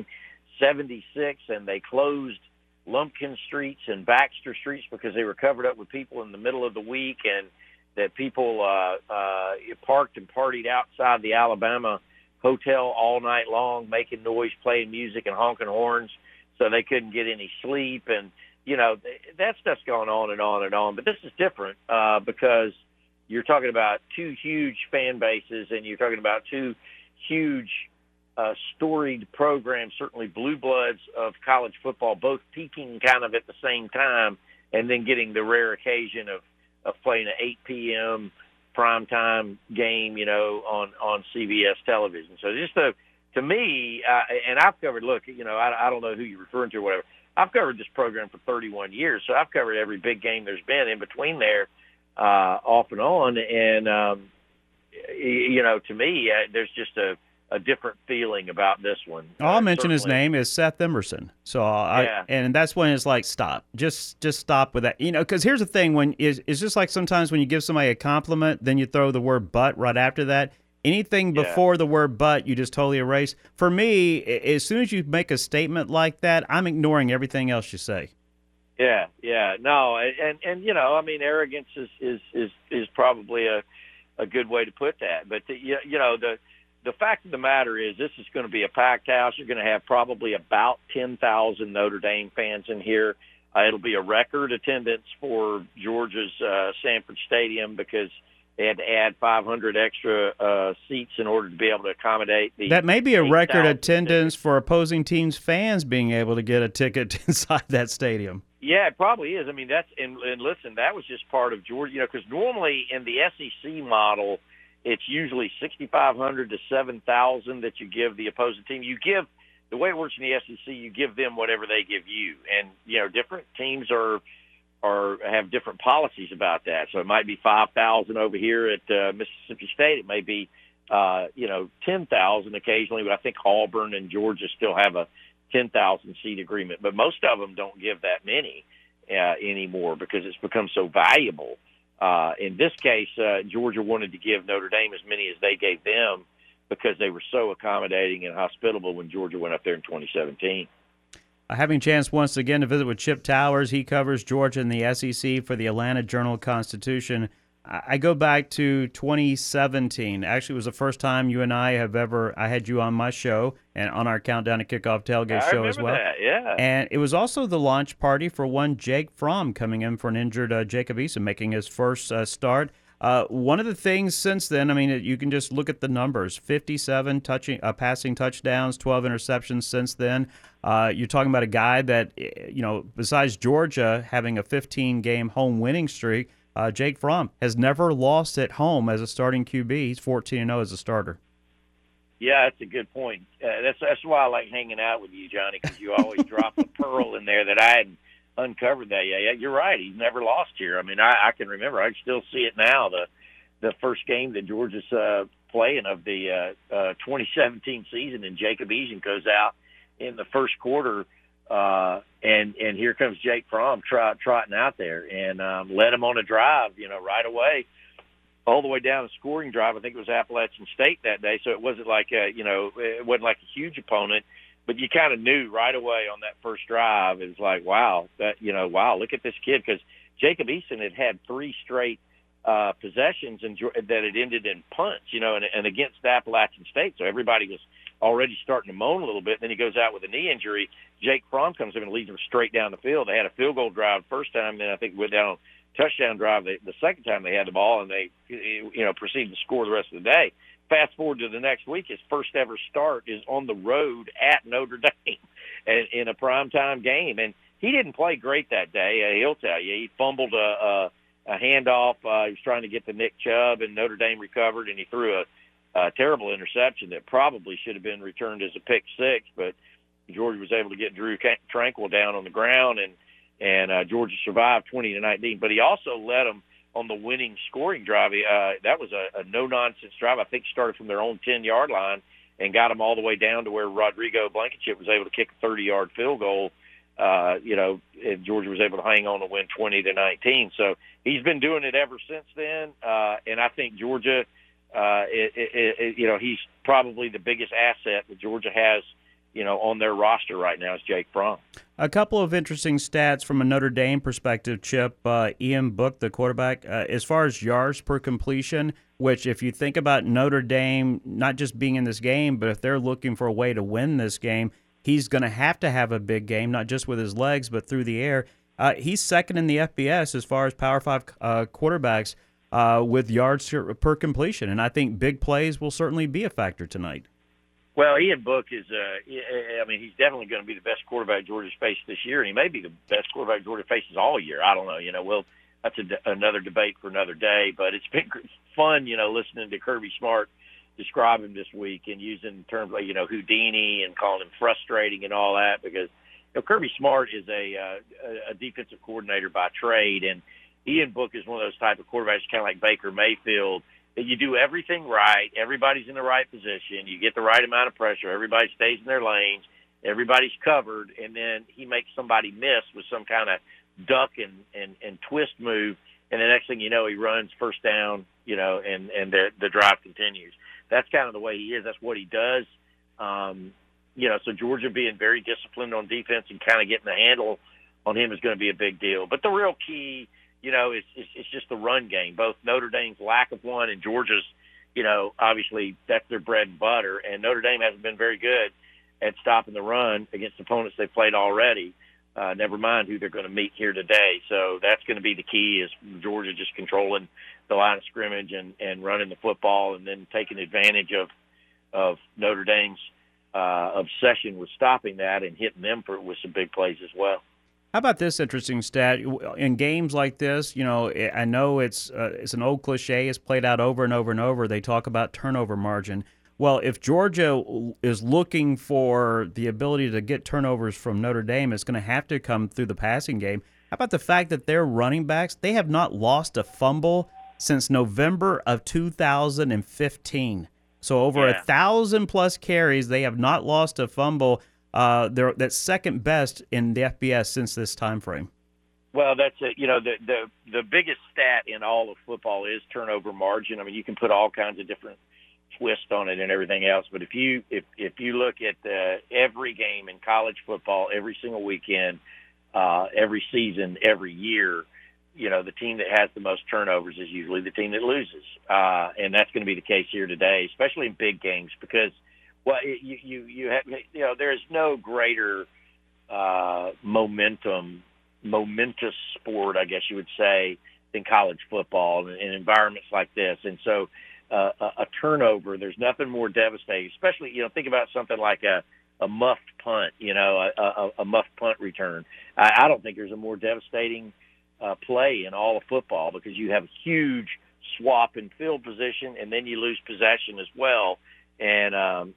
J: 1976, and they closed Lumpkin streets and Baxter streets because they were covered up with people in the middle of the week, and that people parked and partied outside the Alabama hotel all night long, making noise, playing music, and honking horns, so they couldn't get any sleep. And that stuff's going on and on and on. But this is different because you're talking about two huge fan bases, and you're talking about two huge storied programs, certainly blue bloods of college football, both peaking kind of at the same time, and then getting the rare occasion of playing an 8 p.m. primetime game, on CBS television. So just to me, and I've covered, I don't know who you're referring to or whatever. I've covered this program for 31 years, so I've covered every big game there's been in between there, off and on. And, to me, there's just a different feeling about this one.
B: I'll mention his name is Seth Emerson. So and that's when it's like, stop, just stop with that. Because here's the thing, it's just like sometimes when you give somebody a compliment, then you throw the word but right after that. Anything before the word but, you just totally erase. For me, as soon as you make a statement like that, I'm ignoring everything else you say.
J: Yeah. No. And arrogance is probably a good way to put that. But the fact of the matter is, this is going to be a packed house. You're going to have probably about 10,000 Notre Dame fans in here. It'll be a record attendance for Georgia's Sanford Stadium because they had to add 500 extra seats in order to be able to accommodate the.
B: That may be a record attendance for opposing teams' fans being able to get a ticket inside that stadium.
J: Yeah, it probably is. I mean, and listen, that was just part of Georgia, because normally in the SEC model, it's usually 6,500 to 7,000 that you give the opposing team. You give, the way it works in the SEC, you give them whatever they give you, and different teams have different policies about that. So it might be 5,000 over here at Mississippi State. It may be 10,000 occasionally, but I think Auburn and Georgia still have a 10,000 seat agreement. But most of them don't give that many anymore because it's become so valuable. In this case, Georgia wanted to give Notre Dame as many as they gave them because they were so accommodating and hospitable when Georgia went up there in 2017.
B: Having a chance once again to visit with Chip Towers. He covers Georgia and the SEC for the Atlanta Journal-Constitution. I go back to 2017. Actually, it was the first time you and I had you on my show and on our Countdown to Kickoff Tailgate show as well.
J: That, yeah.
B: And it was also the launch party for one Jake Fromm coming in for an injured Jacob Eason, making his first start. One of the things since then, you can just look at the numbers: 57 passing touchdowns, 12 interceptions since then. You're talking about a guy that, besides Georgia having a 15-game home winning streak, Jake Fromm has never lost at home as a starting QB. He's 14-0 as a starter.
J: Yeah, that's a good point. That's why I like hanging out with you, Johnny, because you always drop a pearl in there that I hadn't uncovered that yet. Yeah, you're right. He's never lost here. I can remember. I can still see it now. The first game that Georgia's playing of the 2017 season, and Jacob Eason goes out in the first quarter, and here comes Jake Fromm trotting out there and led him on a drive, right away, all the way down a scoring drive. I think it was Appalachian State that day, so it wasn't like it wasn't like a huge opponent, but you kind of knew right away on that first drive. It was like, wow, look at this kid, because Jacob Eason had 3 straight possessions that had ended in punts, and against Appalachian State, so everybody was already starting to moan a little bit. Then he goes out with a knee injury. Jake Fromm comes in and leads them straight down the field. They had a field goal drive first time, then I think went down touchdown drive the second time they had the ball, and they proceeded to score the rest of the day. Fast forward to the next week, his first ever start is on the road at Notre Dame and in a primetime game. And he didn't play great that day. He'll tell you. He fumbled a handoff. He was trying to get to Nick Chubb, and Notre Dame recovered, and he threw a terrible interception that probably should have been returned as a pick six. But Georgia was able to get Drew Tranquill down on the ground, and Georgia survived 20-19. But he also led them on the winning scoring drive. That was a no-nonsense drive. I think started from their own 10-yard line and got them all the way down to where Rodrigo Blankenship was able to kick a 30-yard field goal. And Georgia was able to hang on to win 20-19. So he's been doing it ever since then. And I think Georgia, he's probably the biggest asset that Georgia has, on their roster right now is Jake Fromm.
B: A couple of interesting stats from a Notre Dame perspective, Chip. Ian Book, the quarterback, as far as yards per completion, which if you think about Notre Dame not just being in this game, but if they're looking for a way to win this game, he's going to have a big game, not just with his legs, but through the air. He's second in the FBS as far as Power 5 quarterbacks with yards per completion, and I think big plays will certainly be a factor tonight.
J: Well, Ian Book is, he's definitely going to be the best quarterback Georgia's faced this year, and he may be the best quarterback Georgia faces all year. I don't know. That's another debate for another day, but it's been fun, listening to Kirby Smart describe him this week and using terms like, Houdini and calling him frustrating and all that, because Kirby Smart is a defensive coordinator by trade, and Ian Book is one of those type of quarterbacks, kind of like Baker Mayfield, that you do everything right, everybody's in the right position, you get the right amount of pressure, everybody stays in their lanes, everybody's covered, and then he makes somebody miss with some kind of duck and twist move, and the next thing you know, he runs first down, and the drive continues. That's kind of the way he is. That's what he does. So Georgia being very disciplined on defense and kind of getting the handle on him is going to be a big deal. But the real key, it's just the run game. Both Notre Dame's lack of one and Georgia's, obviously that's their bread and butter. And Notre Dame hasn't been very good at stopping the run against opponents they've played already. Never mind who they're going to meet here today. So that's going to be the key, is Georgia just controlling the line of scrimmage and running the football, and then taking advantage of Notre Dame's obsession with stopping that and hitting them with some big plays as well.
B: How about this interesting stat? In games like this, I know it's an old cliche. It's played out over and over and over. They talk about turnover margin. Well, if Georgia is looking for the ability to get turnovers from Notre Dame, it's going to have to come through the passing game. How about the fact that their running backs, they have not lost a fumble since November of 2015. So over 1,000+ carries, they have not lost a fumble. That's second best in the FBS since this time frame.
J: Well, that's it. The biggest stat in all of football is turnover margin. I mean, you can put all kinds of different twist on it and everything else, but if you look at every game in college football, every single weekend, every season, every year, the team that has the most turnovers is usually the team that loses, and that's going to be the case here today, especially in big games, because you have, there is no greater momentous sport, I guess you would say, than college football in environments like this, and so. A turnover, there's nothing more devastating, especially, think about something like a muffed punt, a muffed punt return. I don't think there's a more devastating play in all of football, because you have a huge swap in field position, and then you lose possession as well. And,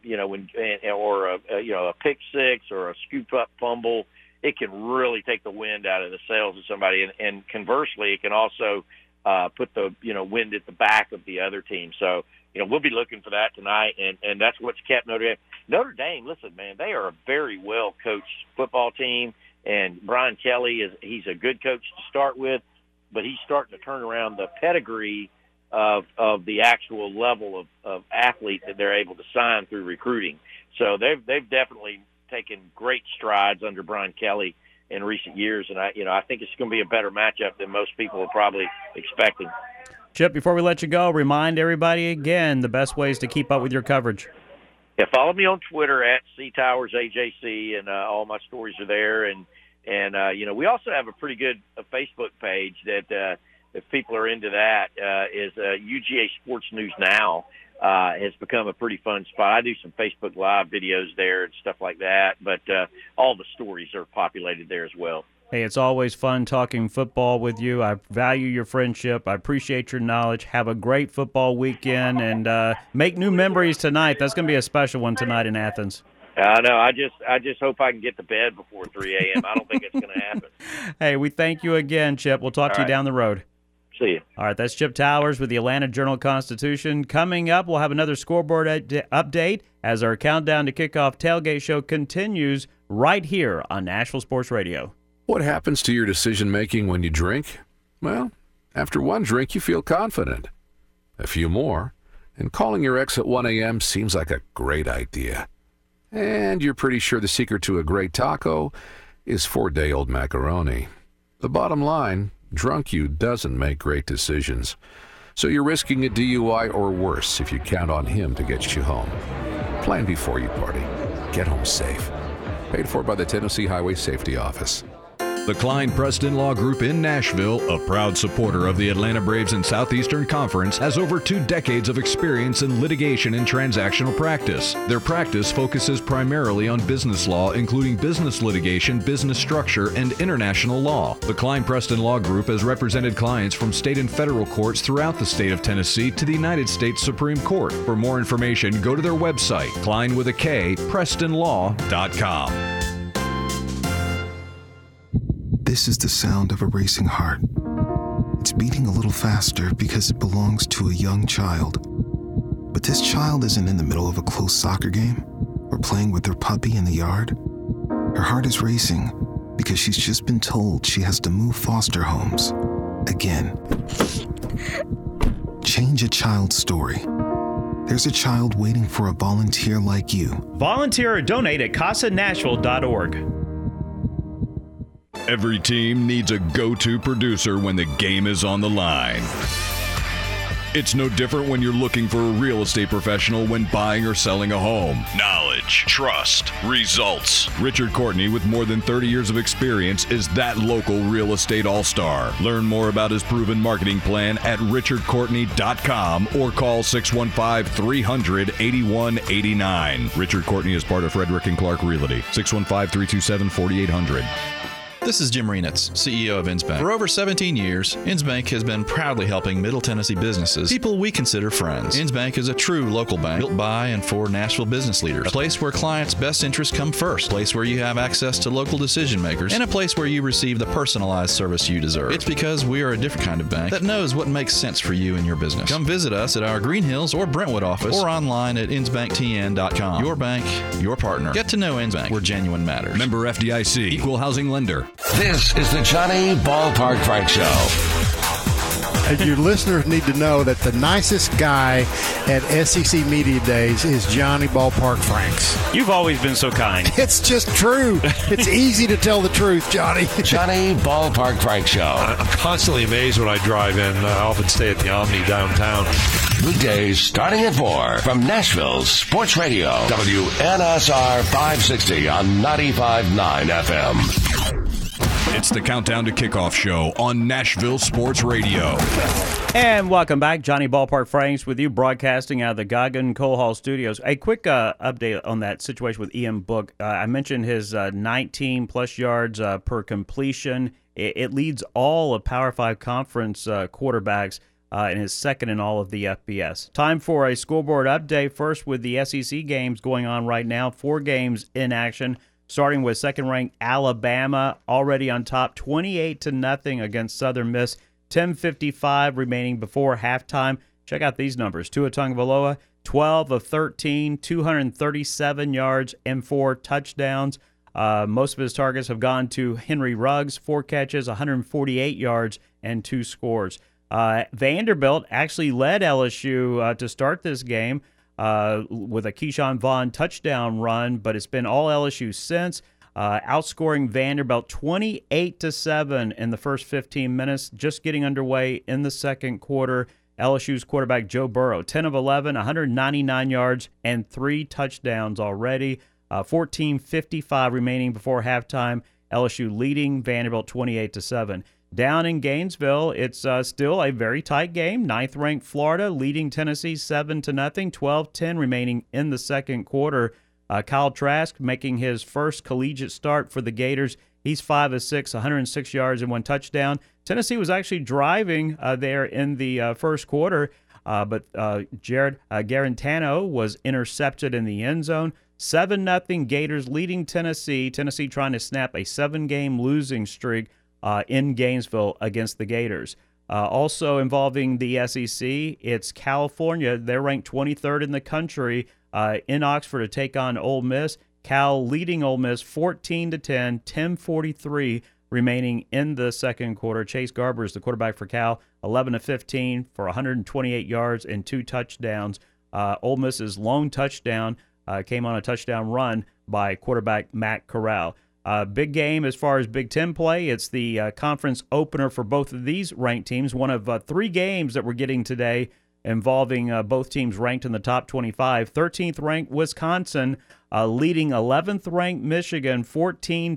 J: a pick six or a scoop up fumble, it can really take the wind out of the sails of somebody. And conversely, it can also put the wind at the back of the other team. So we'll be looking for that tonight, and that's what's kept Notre Dame. Notre Dame, listen, man, they are a very well coached football team, and Brian Kelly he's a good coach to start with, but he's starting to turn around the pedigree of the actual level of athlete that they're able to sign through recruiting. So they've definitely taken great strides under Brian Kelly in recent years, and I think it's going to be a better matchup than most people are probably expecting.
B: Chip, before we let you go, remind everybody again the best ways to keep up with your coverage.
J: Yeah, follow me on Twitter at CTowersAJC, and all my stories are there. And we also have a pretty good Facebook page that if people are into that, is UGA Sports News Now has become a pretty fun spot. I do some Facebook Live videos there and stuff like that, but all the stories are populated there as well.
B: Hey, it's always fun talking football with you. I value your friendship. I appreciate your knowledge. Have a great football weekend, and make new memories tonight. That's going to be a special one tonight in Athens.
J: I know. I just hope I can get to bed before 3 a.m. I don't think it's going to happen.
B: Hey, we thank you again, Chip. We'll talk to you down the road.
J: See you.
B: All right, that's Chip Towers with the Atlanta Journal-Constitution. Coming up, we'll have another scoreboard update as our Countdown to Kickoff tailgate show continues right here on Nashville Sports Radio.
E: What happens to your decision-making when you drink? Well, after one drink, you feel confident. A few more, and calling your ex at 1 a.m. seems like a great idea. And you're pretty sure the secret to a great taco is 4-day-old macaroni. The bottom line, drunk you doesn't make great decisions. So you're risking a DUI or worse if you count on him to get you home. Plan before you party. Get home safe. Paid for by the Tennessee Highway Safety Office.
A: The Klein Preston Law Group in Nashville, a proud supporter of the Atlanta Braves and Southeastern Conference, has over 2 decades of experience in litigation and transactional practice. Their practice focuses primarily on business law, including business litigation, business structure, and international law. The Klein Preston Law Group has represented clients from state and federal courts throughout the state of Tennessee to the United States Supreme Court. For more information, go to their website, Klein with a K, PrestonLaw.com.
D: This is the sound of a racing heart. It's beating a little faster because it belongs to a young child. But this child isn't in the middle of a close soccer game or playing with her puppy in the yard. Her heart is racing because she's just been told she has to move foster homes again. Change a child's story. There's a child waiting for a volunteer like you.
B: Volunteer or donate at CasaNashville.org.
A: Every team needs a go-to producer when the game is on the line. It's no different when you're looking for a real estate professional when buying or selling a home. Knowledge, trust, results. Richard Courtney, with more than 30 years of experience, is that local real estate all-star. Learn more about his proven marketing plan at richardcourtney.com or call 615-300-8189. Richard Courtney is part of Frederick and Clark Realty. 615-327-4800.
I: This is Jim Renitz, CEO of Innsbank. For over 17 years, Innsbank has been proudly helping Middle Tennessee businesses, people we consider friends. Innsbank is a true local bank built by and for Nashville business leaders, a place where clients' best interests come first, a place where you have access to local decision makers, and a place where you receive the personalized service you deserve. It's because we are a different kind of bank that knows what makes sense for you and your business. Come visit us at our Green Hills or Brentwood office or online at insbanktn.com. Your bank, your partner. Get to know Innsbank, where genuine matters.
A: Member FDIC, Equal Housing Lender.
G: This is the Johnny Ballpark Frank Show.
K: Your listeners need to know that the nicest guy at SEC Media Days is Johnny Ballpark Franks.
B: You've always been so kind.
K: It's just true. It's easy to tell the truth, Johnny.
G: Johnny Ballpark Frank Show.
L: I'm constantly amazed when I drive in. I often stay at the Omni downtown.
G: Weekdays starting at 4 from Nashville Sports Radio. WNSR 560 on 95.9 FM.
A: It's the Countdown to Kickoff show on Nashville Sports Radio.
B: And welcome back. Johnny Ballpark Franks with you, broadcasting out of the Goggin Coal Hall Studios. A quick update on that situation with Ian Book. I mentioned his 19-plus yards per completion. It leads all of Power 5 conference quarterbacks and is second in all of the FBS. Time for a scoreboard update. First with the SEC games going on right now. 4 games in action. Starting with second-ranked Alabama, already on top, 28-0 against Southern Miss. 10:55 remaining before halftime. Check out these numbers. Tua Tagovailoa, 12 of 13, 237 yards and 4 touchdowns. Most of his targets have gone to Henry Ruggs, 4 catches, 148 yards, and 2 scores. Vanderbilt actually led LSU to start this game. With a Keyshawn Vaughn touchdown run, but it's been all LSU since, outscoring Vanderbilt 28-7 in the first 15 minutes, just getting underway in the second quarter. LSU's quarterback Joe Burrow, 10 of 11, 199 yards, and 3 touchdowns already. 14:55 remaining before halftime, LSU leading Vanderbilt 28-7. Down in Gainesville, it's still a very tight game. 9th-ranked Florida leading Tennessee 7-0, 12-10 remaining in the second quarter. Kyle Trask making his first collegiate start for the Gators. He's 5 of 6, 106 yards and 1 touchdown. Tennessee was actually driving there in the first quarter, but Jared Garantano was intercepted in the end zone. 7-0 Gators leading Tennessee. Tennessee trying to snap a 7-game losing streak in Gainesville against the Gators. Also involving the SEC, it's California. They're ranked 23rd in the country in Oxford to take on Ole Miss. Cal leading Ole Miss 14-10, 10:43 remaining in the second quarter. Chase Garber is the quarterback for Cal, 11 of 15 for 128 yards and 2 touchdowns. Ole Miss's lone touchdown came on a touchdown run by quarterback Matt Corral. Big game as far as Big Ten play. It's the conference opener for both of these ranked teams. One of 3 games that we're getting today involving both teams ranked in the top 25. 13th-ranked Wisconsin leading 11th-ranked Michigan 14-0,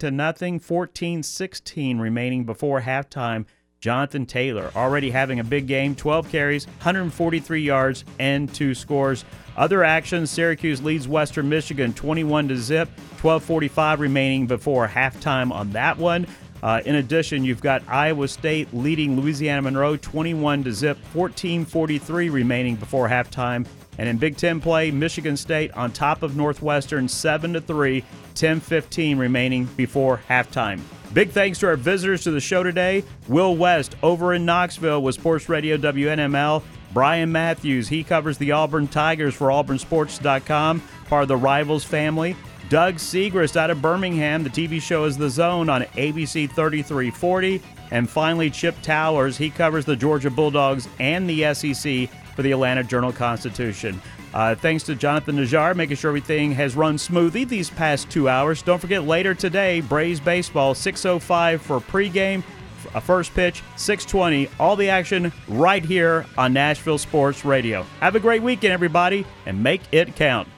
B: 14-16 remaining before halftime. Jonathan Taylor already having a big game, 12 carries, 143 yards, and 2 scores. Other actions, Syracuse leads Western Michigan 21-0, 12:45 remaining before halftime on that one. In addition, you've got Iowa State leading Louisiana Monroe 21-0, 14:43 remaining before halftime. And in Big Ten play, Michigan State on top of Northwestern 7-3, 10:15 remaining before halftime. Big thanks to our visitors to the show today. Will West over in Knoxville with Sports Radio WNML. Brian Matthews, he covers the Auburn Tigers for AuburnSports.com, part of the Rivals family. Doug Segrist out of Birmingham. The TV show is The Zone on ABC 3340. And finally, Chip Towers. He covers the Georgia Bulldogs and the SEC for the Atlanta Journal-Constitution. Thanks to Jonathan Najjar, making sure everything has run smoothly these past 2 hours. Don't forget, later today, Braves baseball, 6:05 for pregame. A first pitch, 6:20. All the action right here on Nashville Sports Radio. Have a great weekend, everybody, and make it count.